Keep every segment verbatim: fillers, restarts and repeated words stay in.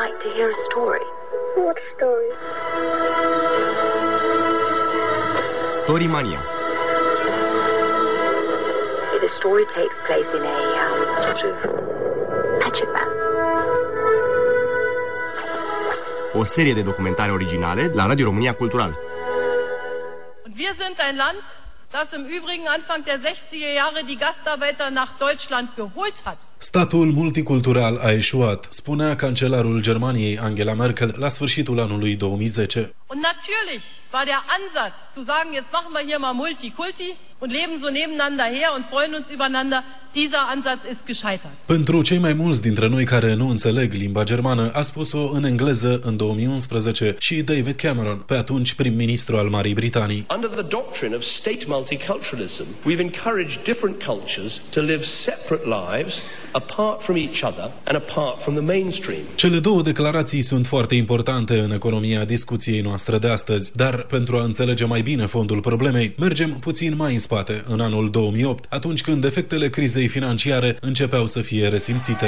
like to hear a story? What story? Storymania. The story takes place in a um, sort of magic man. O serie de documentare originale la Radio România Cultural. Und wir sind ein Land, das im Übrigen Anfang der sechziger Jahre die Gastarbeiter nach Deutschland geholt hat. Statul multicultural a eșuat, spunea cancelarul Germaniei Angela Merkel la sfârșitul anului două mii zece. Und natürlich war der Ansatz zu sagen, jetzt machen wir hier mal Multikulti und leben so nebeneinander her und freuen uns übereinander, dieser Ansatz ist gescheitert. Pentru cei mai mulți dintre noi care nu înțeleg limba germană, a spus-o în engleză în două mii unsprezece și David Cameron, pe atunci prim-ministru al Marii Britanii. Under the doctrine of state multiculturalism, we've encouraged different cultures to live separate lives apart from each other and apart from the mainstream. Cele două declarații sunt foarte importante în economia discuției noastre de astăzi, dar pentru a înțelege mai bine fondul problemei, mergem puțin mai în spate, în anul două mii opt, atunci când efectele crizei financiare începeau să fie resimțite.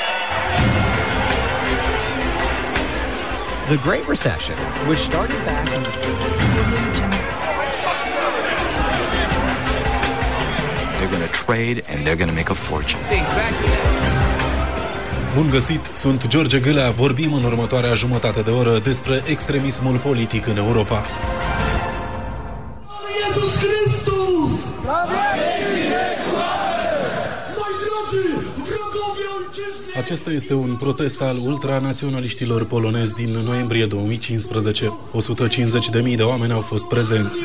The Great Recession, which started back in the They're going to trade and they're going to make a fortune. Bun găsit, sunt George Gâlea, vorbim în următoarea jumătate de oră despre extremismul politic în Europa. Iisus Hristos! Acesta este un protest al ultranaționaliștilor polonezi din noiembrie două mii cincisprezece. o sută cincizeci de mii de oameni au fost prezenți.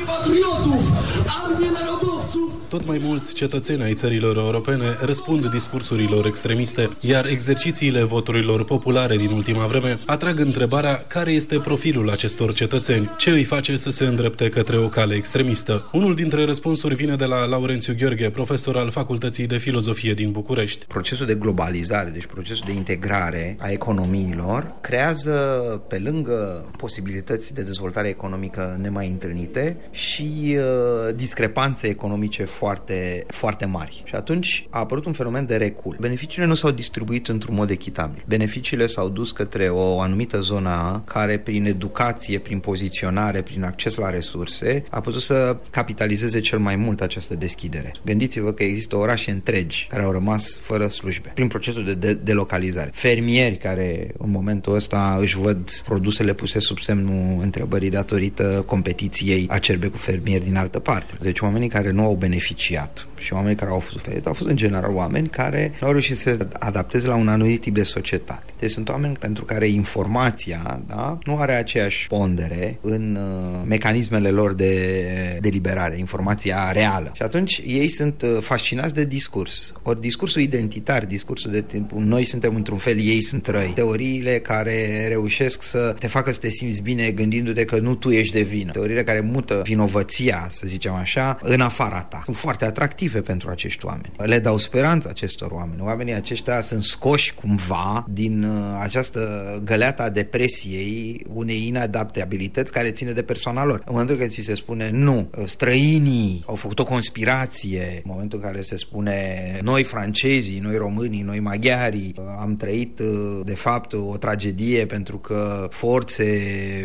Tot mai mulți cetățeni ai țărilor europene răspund discursurilor extremiste, iar exercițiile voturilor populare din ultima vreme atrag întrebarea care este profilul acestor cetățeni, ce îi face să se îndrepte către o cale extremistă. Unul dintre răspunsuri vine de la Laurențiu Gheorghe, profesor al Facultății de Filozofie din București. Procesul de globalizare, deci procesul de integrare a economiilor, creează pe lângă posibilități de dezvoltare economică nemai întâlnite și uh, discrepanțe economice foarte, foarte mari. Și atunci a apărut un fenomen de recul. Beneficiile nu s-au distribuit într-un mod echitabil. Beneficiile s-au dus către o anumită zonă care, prin educație, prin poziționare, prin acces la resurse, a putut să capitalizeze cel mai mult această deschidere. Gândiți-vă că există orașe întregi care au rămas fără slujbe, prin procesul de, de delocalizare. Fermieri care în momentul ăsta își văd produsele puse sub semnul întrebării datorită competiției acerbe cu fermieri din altă parte. Deci oamenii care nu au beneficiat și oamenii care au suferit au fost în general oameni care nu au reușit să adapteze la un anumit tip de societate. Deci sunt oameni pentru care informația, da, nu are aceeași pondere în uh, mecanismele lor de deliberare, informația reală. Și atunci ei sunt uh, fascinați de discurs. Ori discursul identitar, discursul de timpul noi suntem într-un fel, ei sunt răi. Teoriile care reușesc să te facă să te simți bine gândindu-te că nu tu ești de vină. Teoriile care mută vinovăția, să zicem așa, în afara ta. Sunt foarte atractive pentru acești oameni. Le dau speranță acestor oameni. Oamenii aceștia sunt scoși cumva din uh, această găleată a depresiei, unei inadaptabilități care ține de persoana lor. În momentul când ți se spune nu, străinii au făcut o conspirație, în momentul în care se spune noi francezii, noi românii, noi maghiarii am trăit de fapt o tragedie pentru că forțe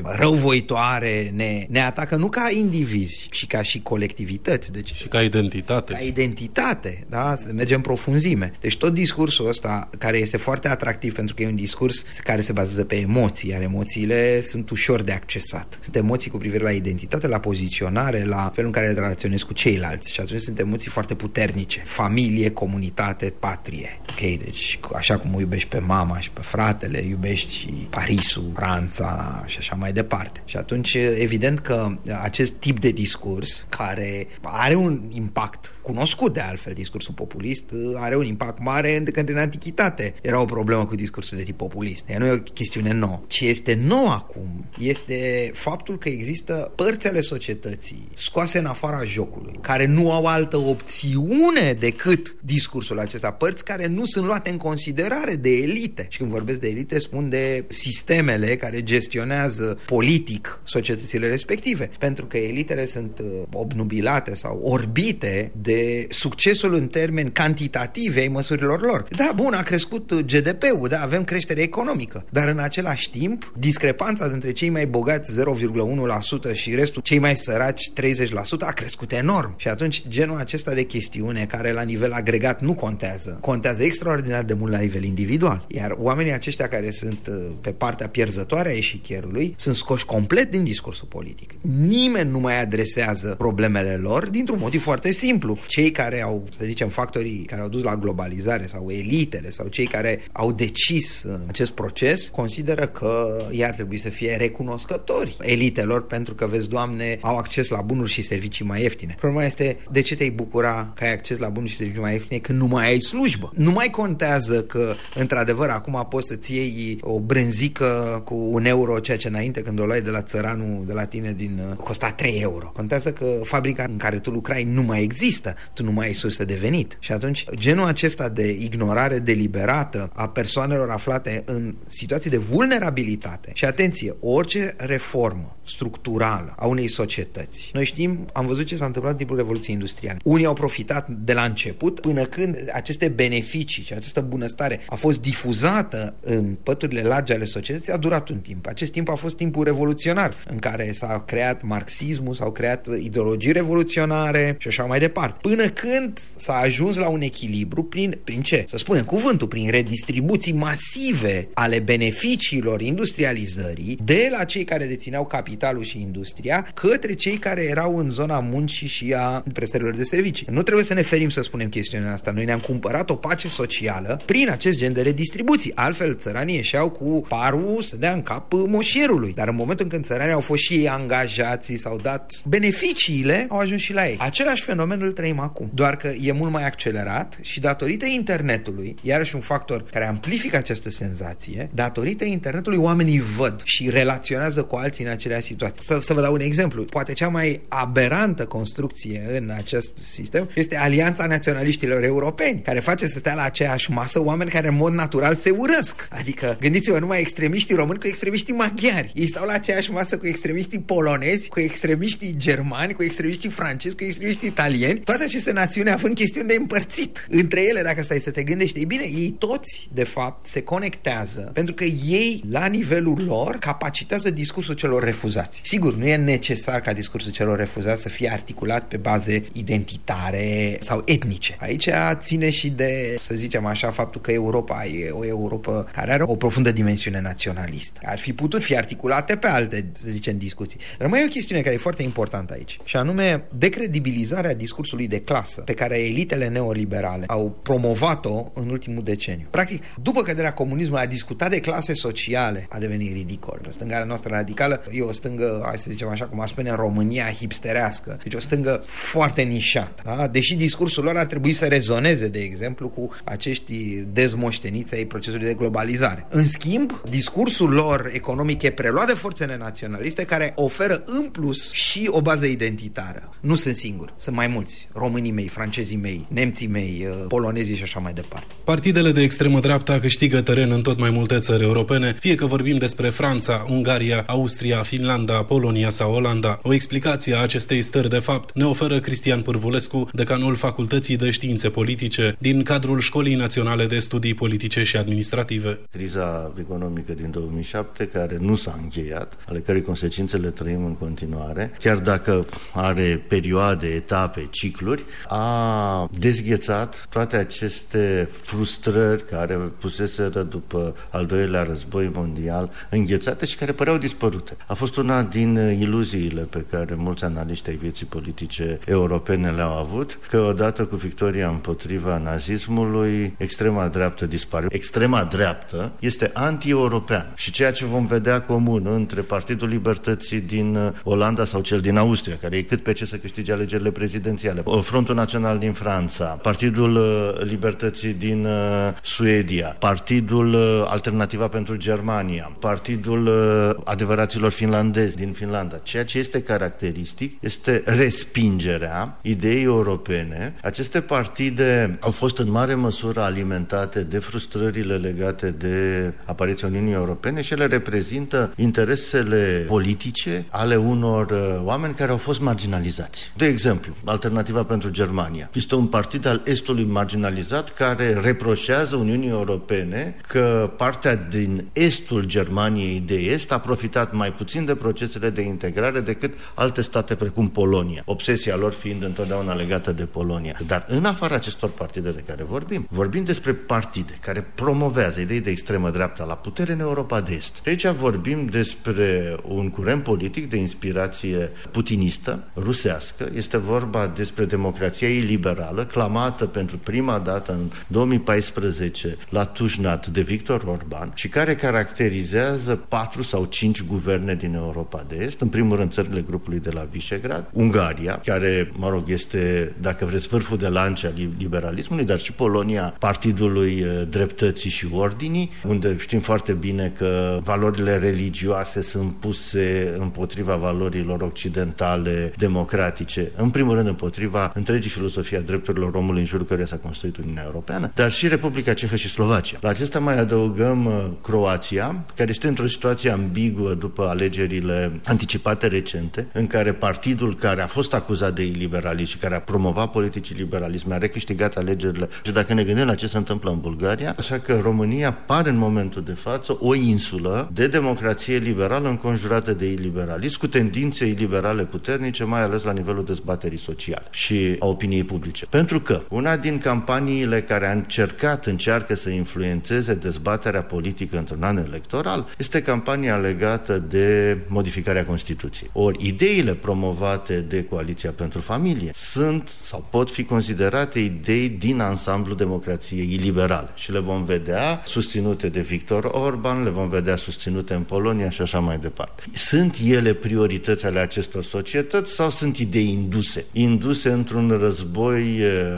răuvoitoare ne, ne atacă nu ca indivizi, ci ca și colectivități. Deci, și ca identitate. Ca identitate, da? Să mergem în profunzime. Deci tot discursul ăsta, care este foarte atractiv pentru că e un discurs care se bazează pe emoții, iar emoțiile sunt ușor de accesat. Sunt emoții cu privire la identitate, la poziționare, la felul în care relaționezi cu ceilalți și atunci sunt emoții foarte puternice. Familie, comunitate, patrie. Ok, deci așa cum o iubești pe mama și pe fratele, iubești și Parisul, Franța și așa mai departe. Și atunci evident că acest tip de discurs care are un impact cunoscut de altfel, discursul populist are un impact mare încă în antichitate. Era o problemă cu discursul de tip populist. Ea nu e o chestiune nouă. Ce este nou acum este faptul că există părți ale societății scoase în afara jocului, care nu au altă opțiune decât discursul acesta. Părți care nu sunt luate în considerare de elite. Și când vorbesc de elite, spun de sistemele care gestionează politic societățile respective. Pentru că elitele sunt obnubilate sau orbite de de succesul în termeni cantitativi ai măsurilor lor. Da, bun, a crescut G D P-ul, da, avem creștere economică, dar în același timp, discrepanța dintre cei mai bogați zero virgulă unu la sută și restul cei mai săraci treizeci la sută a crescut enorm. Și atunci genul acesta de chestiune care la nivel agregat nu contează, contează extraordinar de mult la nivel individual. Iar oamenii aceștia care sunt pe partea pierzătoare a eșichierului sunt scoși complet din discursul politic. Nimeni nu mai adresează problemele lor dintr-un motiv foarte simplu. Cei care au, să zicem, factorii care au dus la globalizare sau elitele sau cei care au decis acest proces consideră că ei ar trebui să fie recunoscători elitelor pentru că, vezi, Doamne, au acces la bunuri și servicii mai ieftine. Problema este, de ce te-ai bucura că ai acces la bunuri și servicii mai ieftine când nu mai ai slujbă? Nu mai contează că, într-adevăr, acum poți să-ți iei o brânzică cu un euro, ceea ce înainte, când o luai de la țăranul de la tine, din costa trei euro. Contează că fabrica în care tu lucrai nu mai există, tu nu mai ai sursă de venit. Și atunci, genul acesta de ignorare deliberată a persoanelor aflate în situații de vulnerabilitate, și atenție, orice reformă structurală a unei societăți. Noi știm, am văzut ce s-a întâmplat în timpul Revoluției Industriale. Unii au profitat de la început până când aceste beneficii și această bunăstare a fost difuzată în păturile largi ale societății, a durat un timp. Acest timp a fost timpul revoluționar, în care s-a creat marxismul, s-au creat ideologii revoluționare și așa mai departe. Până când s-a ajuns la un echilibru prin, prin ce? Să spunem cuvântul, prin redistribuții masive ale beneficiilor industrializării de la cei care dețineau capitalul și industria către cei care erau în zona muncii și a prestărilor de servicii. Nu trebuie să ne ferim să spunem chestiunea asta. Noi ne-am cumpărat o pace socială prin acest gen de redistribuții. Altfel, țăranii ieșeau cu parul să dea în cap moșierului. Dar în momentul în când țăranii au fost și ei angajați, s-au dat beneficiile, au ajuns și la ei. Același fenomen îl trăim acum. Doar că e mult mai accelerat și datorită internetului, iarăși un factor care amplifică această senzație, datorită internetului oamenii văd și relaționează cu alții în aceleași situații. Să, să vă dau un exemplu. Poate cea mai aberantă construcție în acest sistem este Alianța Naționaliștilor Europeni, care face să stea la aceeași masă oameni care în mod natural se urăsc. Adică, gândiți-vă numai extremiștii români cu extremiștii maghiari. Ei stau la aceeași masă cu extremiștii polonezi, cu extremiștii germani, cu extremiștii francezi, cu extremiștii italieni. Toate aceste națiuni având chestiuni de împărțit între ele, dacă stai să te gândești. Ei bine, ei toți, de fapt, se conectează pentru că ei, la nivelul lor, capacitează discursul celor refuzați. Sigur, nu e necesar ca discursul celor refuzați să fie articulat pe baze identitare sau etnice. Aici ține și de, să zicem așa, faptul că Europa e o Europa care are o profundă dimensiune naționalistă. Ar fi putut fi articulate pe alte, să zicem, discuții. Dar mai e o chestiune care e foarte importantă aici, și anume decredibilizarea discursului de clasă pe care elitele neoliberale au promovat-o în ultimul deceniu. Practic, după căderea comunismului, a discuta de clase sociale a devenit ridicol. Stânga noastră radicală e o stângă, hai să zicem așa, cum ar spune în România, hipsterească. Deci o stângă foarte nișată. Da? Deși discursul lor ar trebui să rezoneze, de exemplu, cu acești dezmoșteniți ai procesului de globalizare. În schimb, discursul lor economic e preluat de forțele naționaliste care oferă în plus și o bază identitară. Nu sunt singuri, sunt mai mulți. Românii mei, francezii mei, nemții mei, polonezii și așa mai departe. Partidele de extremă dreapta câștigă teren în tot mai multe țări europene, fie că vorbim despre Franța, Ungaria, Austria, Finlanda, Polonia sau Olanda. O explicație a acestei stări de fapt ne oferă Cristian Pârvulescu, decanul Facultății de Științe Politice din cadrul Școlii Naționale de Studii Politice și Administrative. Criza economică din două mii șapte, care nu s-a încheiat, ale cărei consecințe le trăim în continuare, chiar dacă are perioade, etape, cicluri, a dezghețat toate aceste frustrări care puseseră după al doilea război mondial, înghețate și care păreau dispărute. A fost una din iluziile pe care mulți analiști ai vieții politice europene le-au avut, că odată cu victoria împotriva nazismului, extrema dreaptă dispare. Extrema dreaptă este anti-european și ceea ce vom vedea comun între Partidul Libertății din Olanda sau cel din Austria, care e cât pe ce să câștige alegerile prezidențiale, Frontul Național din Franța, Partidul Libertății din Suedia, Partidul Alternativa pentru Germania, Partidul Adevăraților Finlandezi din Finlanda. Ceea ce este caracteristic este respingerea ideii europene. Aceste partide au fost în mare măsură alimentate de frustrările legate de apariția Uniunii Europene și ele reprezintă interesele politice ale unor oameni care au fost marginalizați. De exemplu, Alternativa pentru pentru Germania. Este un partid al Estului marginalizat care reproșează Uniunii Europene că partea din estul Germaniei de Est a profitat mai puțin de procesele de integrare decât alte state precum Polonia, obsesia lor fiind întotdeauna legată de Polonia. Dar în afara acestor partide de care vorbim, vorbim despre partide care promovează idei de extremă dreapta la putere în Europa de Est. Aici vorbim despre un curent politic de inspirație putinistă, rusească. Este vorba despre democrația iliberală, clamată pentru prima dată în două mii paisprezece la Tușnad de Viktor Orban și care caracterizează patru sau cinci guverne din Europa de Est, în primul rând țările grupului de la Visegrad, Ungaria, care, mă rog, este, dacă vreți, vârful de lance al liberalismului, dar și Polonia, partidului dreptății și ordinii, unde știm foarte bine că valorile religioase sunt puse împotriva valorilor occidentale democratice, în primul rând împotriva întregii filosofii a drepturilor omului în jurul căreia s-a construit Uniunea Europeană, dar și Republica Cehă și Slovacia. La acesta mai adăugăm Croația, care este într-o situație ambiguă după alegerile anticipate recente, în care partidul care a fost acuzat de iliberalism și care a promovat politicii liberalisme a recâștigat alegerile. Și dacă ne gândim la ce se întâmplă în Bulgaria, așa că România pare în momentul de față o insulă de democrație liberală înconjurată de iliberalism, cu tendințe iliberale puternice, mai ales la nivelul dezbaterii sociale și a opiniei publice. Pentru că una din campaniile care a încercat, încearcă să influențeze dezbaterea politică într-un an electoral este campania legată de modificarea Constituției. Ori ideile promovate de Coaliția pentru Familie sunt sau pot fi considerate idei din ansamblu democrației iliberale și le vom vedea susținute de Viktor Orban, le vom vedea susținute în Polonia și așa mai departe. Sunt ele priorități ale acestor societăți sau sunt idei induse? Induse într-un război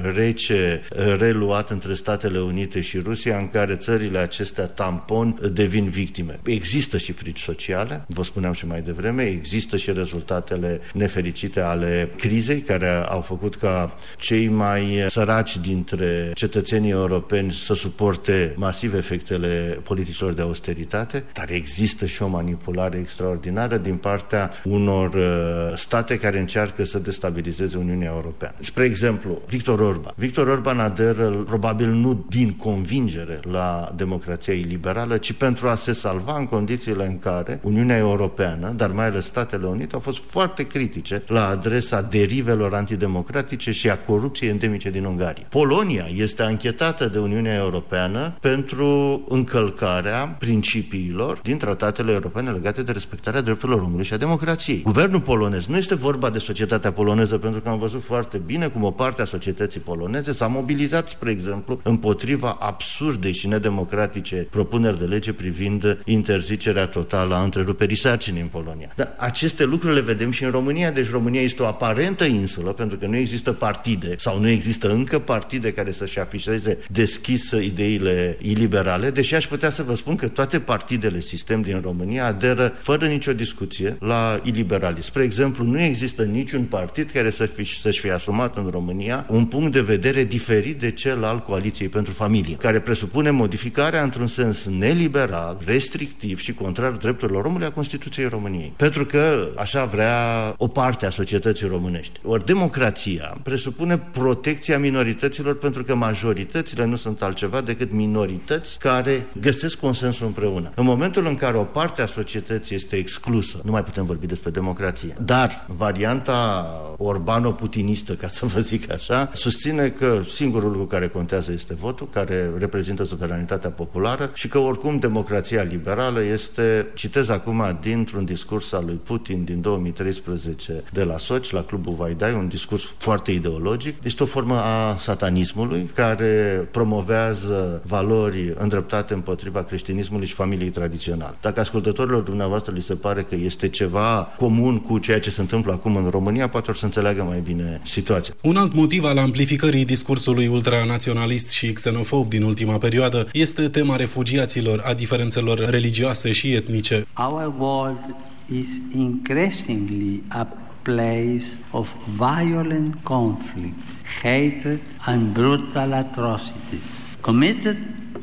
rece reluat între Statele Unite și Rusia, în care țările acestea tampon devin victime. Există și frici sociale, vă spuneam și mai devreme, există și rezultatele nefericite ale crizei, care au făcut ca cei mai săraci dintre cetățenii europeni să suporte masiv efectele politicilor de austeritate, dar există și o manipulare extraordinară din partea unor state care încearcă să destabilizeze Uniunea Europeană. Spre exemplu, Viktor Orban. Viktor Orban aderă probabil nu din convingere la democrația iliberală, ci pentru a se salva în condițiile în care Uniunea Europeană, dar mai ales Statele Unite, au fost foarte critice la adresa derivelor antidemocratice și a corupției endemice din Ungaria. Polonia este anchetată de Uniunea Europeană pentru încălcarea principiilor din tratatele europene legate de respectarea drepturilor omului și a democrației. Guvernul polonez, nu este vorba de societatea poloneză, pentru că am văzut foarte bine cum o parte a societății poloneze s-a mobilizat, spre exemplu, împotriva absurde și nedemocratice propuneri de lege privind interzicerea totală a întreruperii sarcinii în Polonia. Dar aceste lucruri le vedem și în România, deci România este o aparentă insulă, pentru că nu există partide sau nu există încă partide care să-și afișeze deschis ideile iliberale, deși aș putea să vă spun că toate partidele sistem din România aderă fără nicio discuție la iliberalism. Spre exemplu, nu există niciun partid care să fi, să-și fie asumat în România un punct de vedere diferit de cel al Coaliției pentru Familie, care presupune modificarea într-un sens neliberal, restrictiv și contrar drepturilor omului a Constituției României. Pentru că așa vrea o parte a societății românești. Ori democrația presupune protecția minorităților, pentru că majoritățile nu sunt altceva decât minorități care găsesc consensul împreună. În momentul în care o parte a societății este exclusă, nu mai putem vorbi despre democrație. Dar varianta orbano-putinistă, ca să vă zic așa, susține că singurul lucru care contează este votul, care reprezintă suveranitatea populară și că oricum democrația liberală este, citez acum dintr-un discurs al lui Putin din două mii treisprezece de la Sochi, la Clubul Vaidai, un discurs foarte ideologic, este o formă a satanismului care promovează valori îndreptate împotriva creștinismului și familiei tradiționale. Dacă ascultătorilor dumneavoastră li se pare că este ceva comun cu ceea ce se întâmplă acum în România, poate or să înțeleagă mai bine situația. Un alt motiv al amplificării discursului ultranaționalist și xenofob din ultima perioadă este tema refugiaților, a diferențelor religioase și etnice. Our world is increasingly a place of violent conflict, hatred and brutal atrocities committed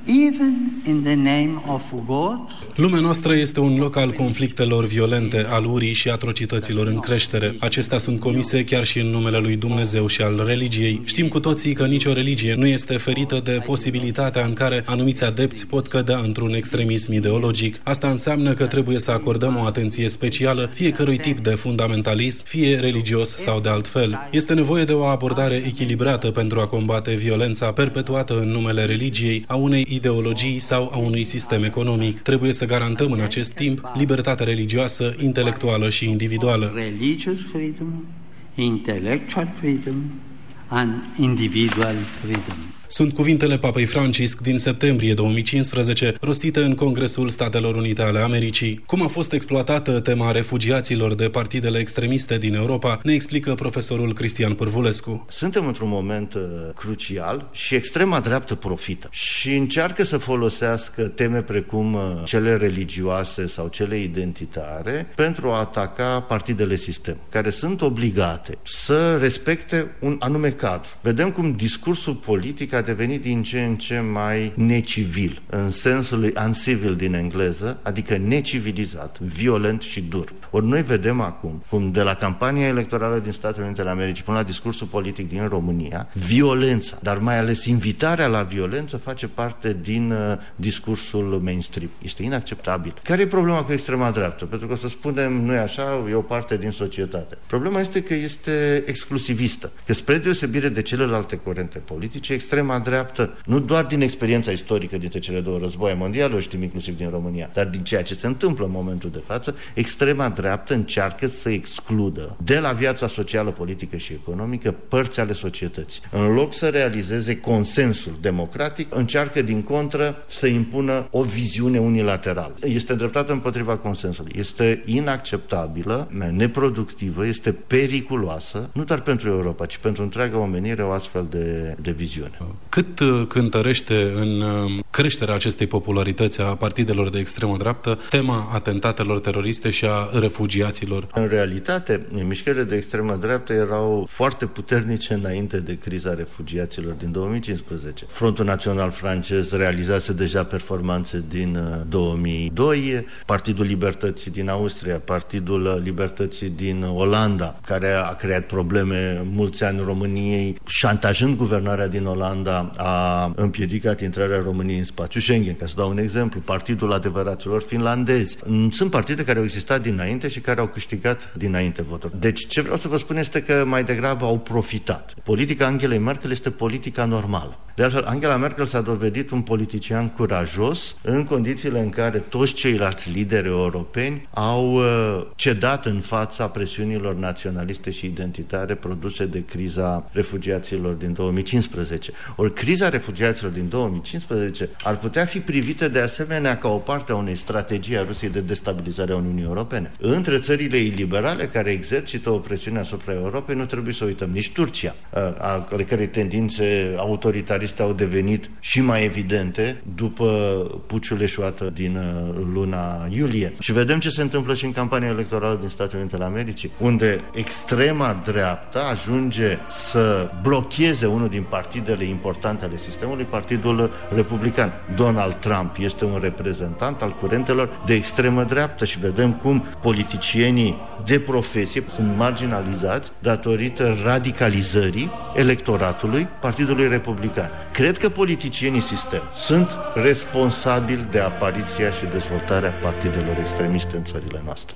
even in the name of God. Lumea noastră este un loc al conflictelor violente, al urii și atrocităților în creștere. Acestea sunt comise chiar și în numele lui Dumnezeu și al religiei. Știm cu toții că nicio religie nu este ferită de posibilitatea în care anumiți adepți pot cădea într-un extremism ideologic. Asta înseamnă că trebuie să acordăm o atenție specială fiecărui tip de fundamentalism, fie religios sau de altfel. Este nevoie de o abordare echilibrată pentru a combate violența perpetuată în numele religiei, a unei ideologii sau a unui sistem economic. Trebuie să garantăm în acest timp libertatea religioasă, intelectuală și individuală. Religious freedom, intellectual freedom and individual freedoms. Sunt cuvintele Papei Francisc din septembrie două mii cincisprezece, rostite în Congresul Statelor Unite ale Americii. Cum a fost exploatată tema refugiaților de partidele extremiste din Europa, ne explică profesorul Cristian Pârvulescu. Suntem într-un moment uh, crucial și extrema dreaptă profită și încearcă să folosească teme precum uh, cele religioase sau cele identitare pentru a ataca partidele sistem, care sunt obligate să respecte un anume cadru. Vedem cum discursul politic a devenit din ce în ce mai necivil, în sensul lui uncivil din engleză, adică necivilizat, violent și dur. Ori noi vedem acum cum de la campania electorală din Statele Unite ale Americii până la discursul politic din România, violența, dar mai ales invitarea la violență face parte din uh, discursul mainstream. Este inacceptabil. Care e problema cu extrema dreaptă? Pentru că o să spunem, nu e așa, e o parte din societate. Problema este că este exclusivistă, că spre deosebire de celelalte curente politice, extrema dreaptă, nu doar din experiența istorică dintre cele două războaie mondiale, o știm inclusiv din România, dar din ceea ce se întâmplă în momentul de față, extrema dreaptă încearcă să excludă de la viața socială, politică și economică părți ale societății. În loc să realizeze consensul democratic, încearcă din contră să impună o viziune unilaterală. Este îndreptată împotriva consensului. Este inacceptabilă, neproductivă, este periculoasă, nu doar pentru Europa, ci pentru întreaga omenire o astfel de, de viziune. Cât cântărește în creșterea acestei popularități a partidelor de extremă dreaptă tema atentatelor teroriste și a refugiaților? În realitate, mișcările de extremă dreaptă erau foarte puternice înainte de criza refugiaților din două mii cincisprezece. Frontul Național francez realizase deja performanțe din două mii doi, Partidul Libertății din Austria, Partidul Libertății din Olanda, care a creat probleme mulți ani României, șantajând guvernarea din Olanda, a împiedicat intrarea României în spațiul Schengen. Ca să dau un exemplu, Partidul Adevăraților Finlandezi. Sunt partide care au existat dinainte și care au câștigat dinainte voturi. Deci ce vreau să vă spun este că mai degrabă au profitat. Politica Angelei Merkel este politica normală. De altfel, Angela Merkel s-a dovedit un politician curajos în condițiile în care toți ceilalți lideri europeni au uh, cedat în fața presiunilor naționaliste și identitare produse de criza refugiaților din două mii cincisprezece. Ori criza refugiaților din două mii cincisprezece ar putea fi privită de asemenea ca o parte a unei strategii a Rusiei de destabilizare a Uniunii Europene. Între țările iliberale care exercită o presiune asupra Europei nu trebuie să uităm nici Turcia, ale cărei tendințe autoritariste au devenit și mai evidente după puciul eșuat din luna iulie. Și vedem ce se întâmplă și în campania electorală din Statele Unite ale Americii, unde extrema dreaptă ajunge să blocheze unul din partidele importante ale sistemului, Partidul Republican. Donald Trump este un reprezentant al curentelor de extremă dreaptă și vedem cum politicienii de profesie sunt marginalizați datorită radicalizării electoratului Partidului Republican. Cred că politicienii sistem sunt responsabili de apariția și dezvoltarea partidelor extremiste în țările noastre.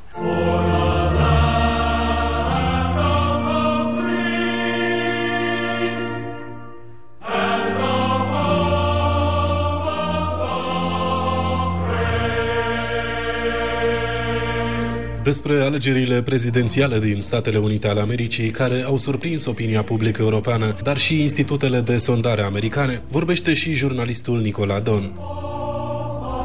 Despre alegerile prezidențiale din Statele Unite ale Americii, care au surprins opinia publică europeană, dar și institutele de sondare americane, vorbește și jurnalistul Nicola Don.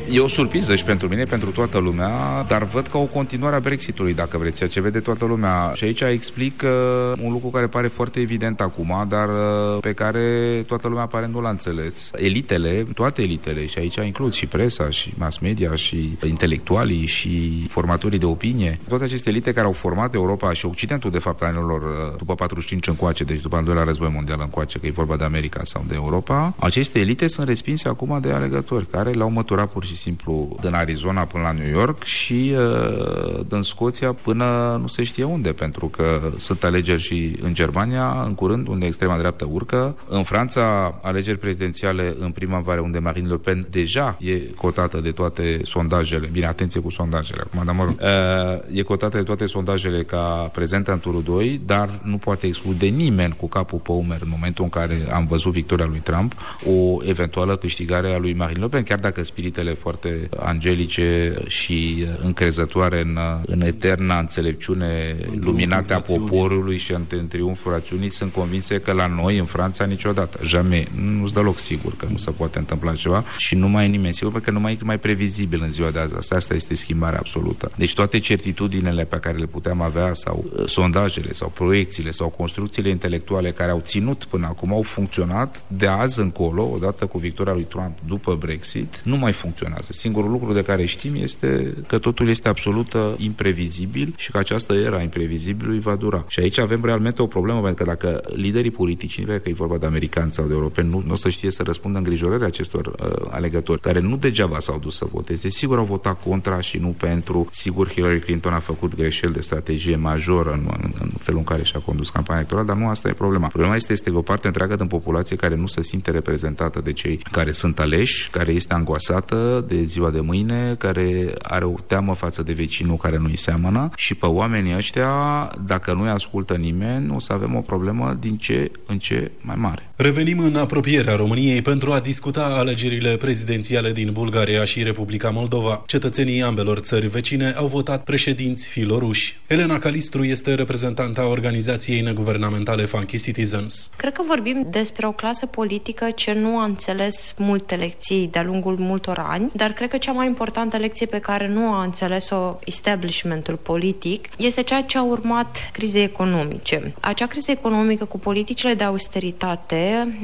E o surpriză și pentru mine, pentru toată lumea, dar văd ca o continuare a Brexitului, dacă vreți, ceea ce vede toată lumea. Și aici explic uh, un lucru care pare foarte evident acum, dar uh, pe care toată lumea pare nu l-a înțeles. Elitele, toate elitele, și aici includ și presa, și mass media, și intelectualii, și formatorii de opinie, toate aceste elite care au format Europa și Occidentul, de fapt, anilor după patruzeci și cinci încoace, deci după al doilea război mondial încoace, că e vorba de America sau de Europa, aceste elite sunt respinse acum de alegători, care l-au măturat pur și simplu din Arizona până la New York și uh, din Scoția până nu se știe unde, pentru că sunt alegeri și în Germania, în curând, unde extrema dreaptă urcă, în Franța, alegeri prezidențiale în primăvară, unde Marine Le Pen deja e cotată de toate sondajele, bine, atenție cu sondajele acum, dar mă rog, uh, e cotată de toate sondajele ca prezentă în turul doi, dar nu poate exclude nimeni cu capul pe umeri în momentul în care am văzut victoria lui Trump, o eventuală câștigare a lui Marine Le Pen, chiar dacă spiritele foarte angelice și încrezătoare în, în eterna înțelepciune luminată a poporului și în triumful rațiunii sunt convinse că la noi, în Franța, niciodată. Jamais. Nu-ți deloc sigur că nu se poate întâmpla ceva și nu mai e nimeni sigur, pentru că nu mai e mai previzibil în ziua de azi. Asta, asta este schimbarea absolută. Deci toate certitudinile pe care le puteam avea sau uh, sondajele sau proiecțiile sau construcțiile intelectuale care au ținut până acum au funcționat, de azi încolo, odată cu victoria lui Trump după Brexit, nu mai funcționează. Singurul lucru de care știm este că totul este absolut imprevizibil și că această era imprevizibilului va dura. Și aici avem realmente o problemă, pentru că dacă liderii politici, nu că e vorba de americani sau de europeni, nu, nu o să știe să răspundă îngrijorării acestor uh, alegători, care nu degeaba s-au dus să voteze, sigur au votat contra și nu pentru. Sigur, Hillary Clinton a făcut greșeli de strategie majoră în, în, în felul în care și-a condus campania electorală, dar nu asta e problema. Problema este, este o parte întreagă din populație care nu se simte reprezentată de cei care sunt aleși, care este angoasată de ziua de mâine, care are o teamă față de vecinul care nu-i seamănă și pe oamenii ăștia, dacă nu-i ascultă nimeni, o să avem o problemă din ce în ce mai mare. Revenim în apropierea României pentru a discuta alegerile prezidențiale din Bulgaria și Republica Moldova. Cetățenii ambelor țări vecine au votat președinți filoruși. Elena Calistru este reprezentanta organizației neguvernamentale Funky Citizens. Cred că vorbim despre o clasă politică ce nu a înțeles multe lecții de-a lungul multor ani, dar cred că cea mai importantă lecție pe care nu a înțeles-o establishmentul politic este ceea ce a urmat crizei economice. Acea criză economică cu politicile de austeritate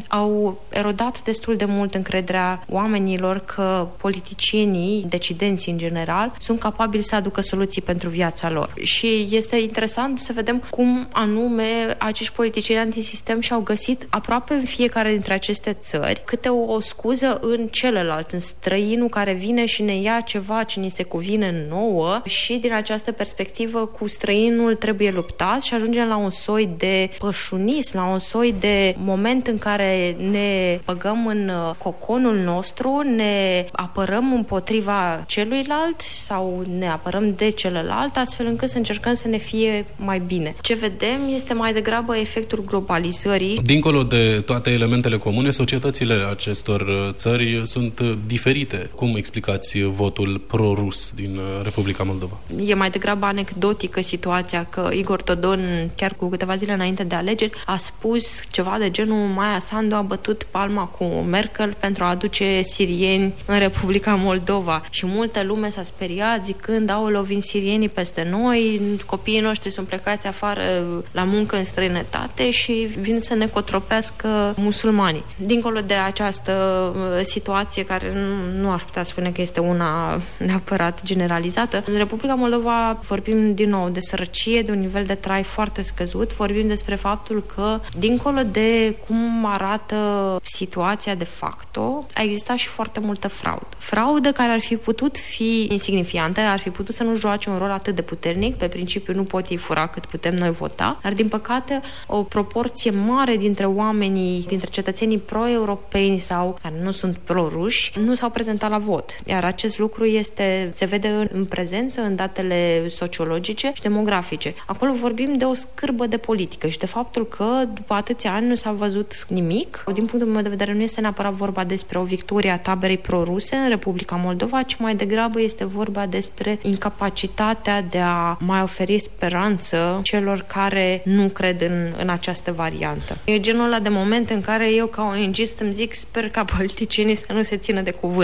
au erodat destul de mult încrederea oamenilor că politicienii, decidenții în general, sunt capabili să aducă soluții pentru viața lor. Și este interesant să vedem cum anume acești politicieni antisistem și-au găsit aproape în fiecare dintre aceste țări câte o, o scuză în celălalt, în străinul care vine și ne ia ceva ce ni se cuvine nouă și din această perspectivă cu străinul trebuie luptat și ajungem la un soi de pășunism, la un soi de moment în care ne băgăm în coconul nostru, ne apărăm împotriva celuilalt sau ne apărăm de celălalt, astfel încât să încercăm să ne fie mai bine. Ce vedem este mai degrabă efectul globalizării. Dincolo de toate elementele comune, societățile acestor țări sunt diferite. Cum explicați votul pro-rus din Republica Moldova? E mai degrabă anecdotică situația că Igor Dodon, chiar cu câteva zile înainte de alegeri, a spus ceva de genul Maia Sandu a bătut palma cu Merkel pentru a aduce sirieni în Republica Moldova și multă lume s-a speriat zicând aoleu, vin sirienii peste noi, copiii noștri sunt plecați afară la muncă în străinătate și vin să ne cotropească musulmanii. Dincolo de această situație care nu, nu aș putea spune că este una neapărat generalizată, în Republica Moldova vorbim din nou de sărăcie, de un nivel de trai foarte scăzut, vorbim despre faptul că dincolo de cum arată situația de facto, a existat și foarte multă fraudă. Fraudă care ar fi putut fi insignifiantă, ar fi putut să nu joace un rol atât de puternic, pe principiu nu pot ei fura cât putem noi vota, dar din păcate o proporție mare dintre oamenii, dintre cetățenii pro-europeni sau care nu sunt pro-ruși, nu s-au prezentat la vot. Iar acest lucru este, se vede în, în prezență, în datele sociologice și demografice. Acolo vorbim de o scârbă de politică și de faptul că după atâția ani nu s-a văzut nimic. Din punctul meu de vedere nu este neapărat vorba despre o victorie a taberei pro-ruse în Republica Moldova, ci mai degrabă este vorba despre incapacitatea de a mai oferi speranță celor care nu cred în, în această variantă. E genul ăla de moment în care eu ca O N G-ist îmi zic sper ca politicienii să nu se țină de cuvânt, să nu se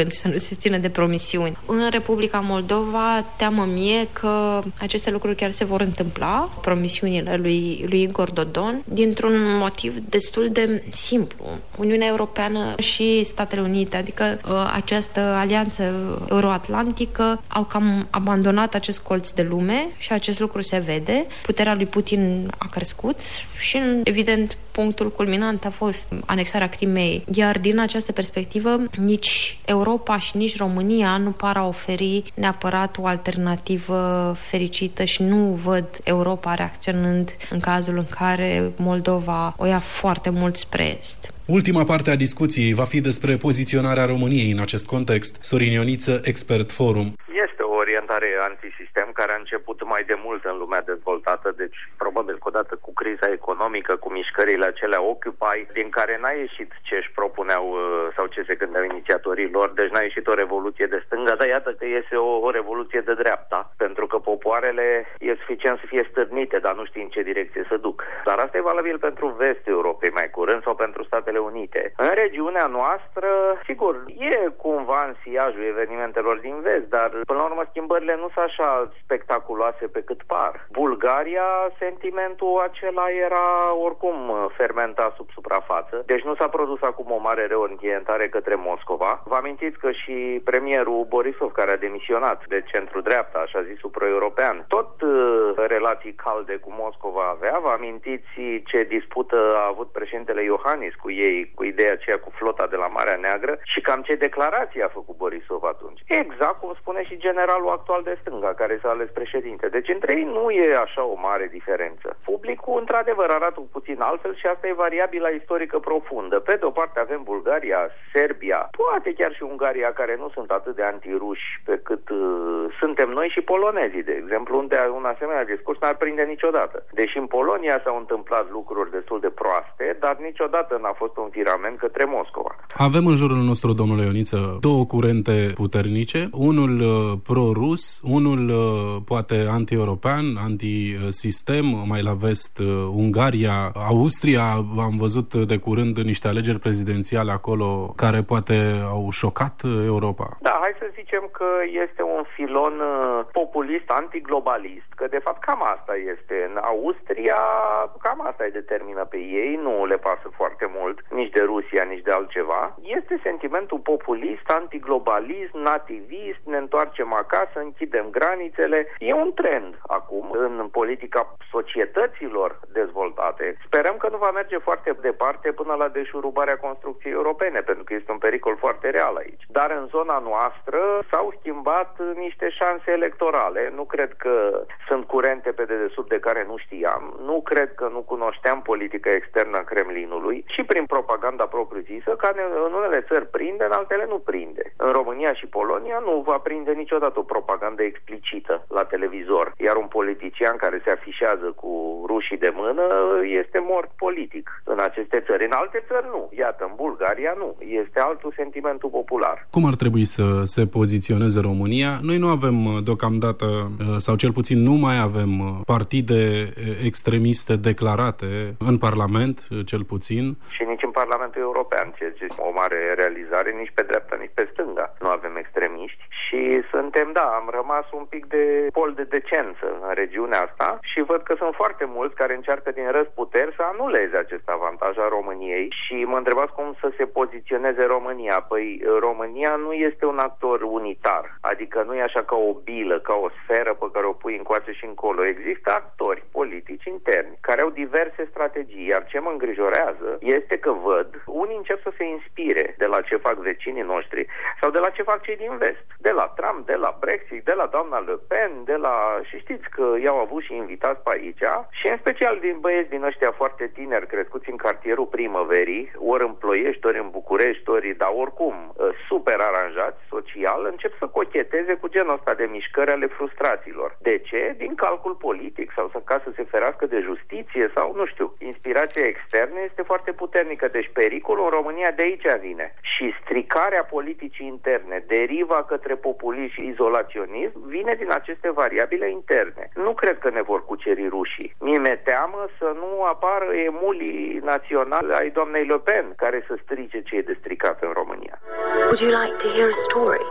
se țină de promisiuni. În Republica Moldova, teamă mie că aceste lucruri chiar se vor întâmpla, promisiunile lui, lui Igor Dodon, dintr-un motiv destul de simplu. Uniunea Europeană și Statele Unite, adică această alianță euroatlantică, au cam abandonat acest colț de lume și acest lucru se vede. Puterea lui Putin a crescut și, evident, punctul culminant a fost anexarea Crimeei. Iar din această perspectivă, nici Europa și nici România nu par a oferi neapărat o alternativă fericită și nu văd Europa reacționând în cazul în care Moldova o ia foarte mult spre est. Ultima parte a discuției va fi despre poziționarea României în acest context. Sorin Ioniță, Expert Forum. Este o orientare antisistem care a început mai de mult în lumea dezvoltată, deci probabil că odată cu criza economică, cu mișcările acelea Occupy, din care n-a ieșit ce își propuneau sau ce se gândeau inițiatorii lor, deci n-a ieșit o revoluție de stânga, dar iată că iese o, o revoluție de dreapta, pentru că popoarele e suficient să fie stârnite, dar nu știi în ce direcție să duc. Dar asta e valabil pentru vestul Europei mai curând sau pentru Statele Unite. În regiunea noastră, sigur, e cumva în siajul evenimentelor din vest, dar până la urmă schimbările nu sunt așa spectaculoase pe cât par. Bulgaria, sentimentul acela era oricum fermentat sub suprafață, deci nu s-a produs acum o mare reorientare către Moscova. Vă amintiți că și premierul Borisov, care a demisionat de centru-dreapta, așa zisul pro-european, tot uh, relații calde cu Moscova avea. Vă amintiți ce dispută a avut președintele Iohannis cu ei, cu ideea aceea cu flota de la Marea Neagră și cam ce declarații a făcut Borisov atunci. Exact cum spune și generalul actual de stânga, care s-a ales președinte. Deci între ei nu e așa o mare diferență. Publicul, într-adevăr, arată puțin altfel și asta e variabila istorică profundă. Pe de o parte avem Bulgaria, Serbia, poate chiar și Ungaria, care nu sunt atât de antiruși pe cât uh, suntem noi și polonezii, de exemplu, unde un asemenea discurs n-ar prinde niciodată. Deși în Polonia s-au întâmplat lucruri destul de proaste, dar niciodată n-a fost un virament către Moscova. Avem în jurul nostru, domnule Ioniță, două curente puternice, unul uh, pro-rus, unul uh, poate anti-european, anti-sistem, mai la vest uh, Ungaria, Austria. Am văzut de curând niște alegeri prezidențiale acolo care poate au șocat Europa. Da, hai să zicem că este un filon uh, populist, antiglobalist, că de fapt cam asta este. În Austria, cam asta îi determină pe ei, nu le pasă foarte mult nici de Rusia, nici de altceva. Este sentimentul populist, antiglobalist, nativist, ne întoarcem acasă, închidem granițele. E un trend acum în politica societăților dezvoltate. Sperăm că nu va merge foarte departe până la deșurubarea construcției europene, pentru că este un pericol foarte real aici. Dar în zona noastră s-au schimbat niște șanse electorale. Nu cred că sunt curente pe dedesubt de care nu știam. Nu cred că nu cunoșteam politica externă a Kremlinului și prin propaganda propriu-zisă, care în unele țări prinde, în altele nu prinde. În România și Polonia nu va prinde niciodată o propagandă explicită la televizor, iar un politician care se afișează cu rușii de mână este mort politic în aceste țări. În alte țări nu. Iată, în Bulgaria nu. Este altul sentimentul popular. Cum ar trebui să se poziționeze România? Noi nu avem deocamdată, sau cel puțin nu mai avem partide extremiste declarate în Parlament, cel puțin. Și nici în Parlamentul European, ceea ce este o mare realizare, nici pe dreapta, nici pe stânga. Nu avem extremiști și suntem, da, am rămas un pic de pol de decență în regiunea asta și văd că sunt foarte mulți care încearcă din răzputeri să anuleze acest avantaj al României și mă întrebați cum să se poziționeze România. Păi România nu este un actor unitar, adică nu e așa ca o bilă, ca o sferă pe care o pui încoace și încolo. Există actori politici interni care au diverse strategii, iar ce mă îngrijorează este că văd, unii încep să se inspire de la ce fac vecinii noștri sau de la ce fac cei din vest, de la Trump, de la Brexit, de la doamna Le Pen, de la... și știți că i-au avut și invitați pe aici și în special din băieți din ăștia foarte tineri crescuți în cartierul Primăverii, ori în Ploiești, ori în București, ori, dar oricum super aranjați social, încep să cocheteze cu genul ăsta de mișcări ale frustrațiilor. De ce? Din calcul politic sau să, ca să se ferească de justiție sau nu știu. Inspirația externă este foarte puternică, deci pericolul în România de aici vine. Și stricarea politicii interne, deriva către populism și izolaționism, vine din aceste variabile interne. Nu cred că ne vor cuceri rușii. Mi-e teamă să nu apară emulii naționale ai doamnei Le Pen care să strice ce e de stricat în România. Would you like to hear a story?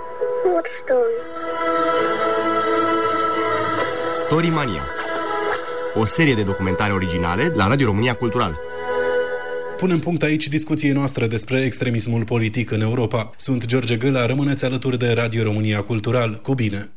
What story? Storimania. O serie de documentare originale la Radio România Cultural. Punem punct aici discuției noastre despre extremismul politic în Europa. Sunt George Gâla, rămâneți alături de Radio România Cultural. Cu bine!